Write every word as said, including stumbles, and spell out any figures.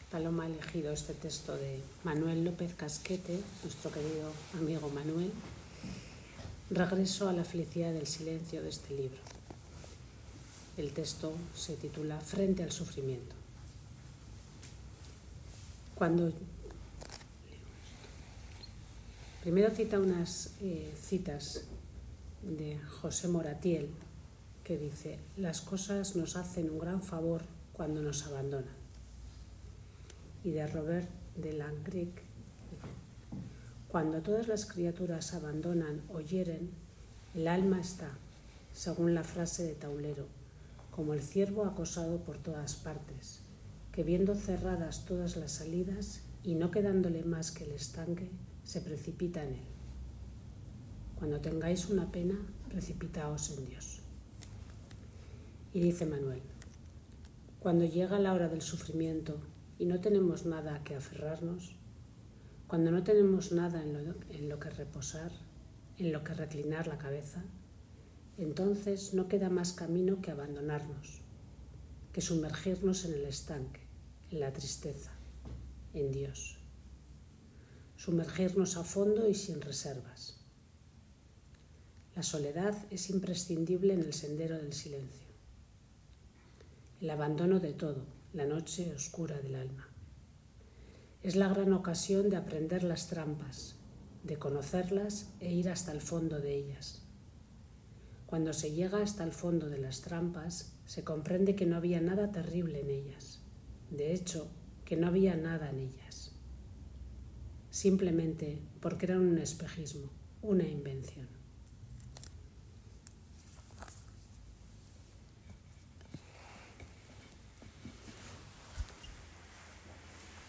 Paloma ha elegido este texto de Manuel López Casquete, nuestro querido amigo Manuel. Regreso a la felicidad del silencio de este libro. El texto se titula Frente al sufrimiento. Cuando primero cita unas eh, citas de José Moratiel, que dice: las cosas nos hacen un gran favor cuando nos abandonan. Y de Robert de Langrick: cuando todas las criaturas abandonan o hieren, el alma está, según la frase de Taulero, como el ciervo acosado por todas partes, que viendo cerradas todas las salidas y no quedándole más que el estanque, se precipita en él. Cuando tengáis una pena, precipitaos en Dios. Y dice Manuel: cuando llega la hora del sufrimiento y no tenemos nada a que aferrarnos, cuando no tenemos nada en lo, en lo que reposar, en lo que reclinar la cabeza, entonces no queda más camino que abandonarnos, que sumergirnos en el estanque, en la tristeza, en Dios. Sumergirnos a fondo y sin reservas. La soledad es imprescindible en el sendero del silencio. El abandono de todo, la noche oscura del alma. Es la gran ocasión de aprender las trampas, de conocerlas e ir hasta el fondo de ellas. Cuando se llega hasta el fondo de las trampas, se comprende que no había nada terrible en ellas. De hecho, que no había nada en ellas. Simplemente porque eran un espejismo, una invención.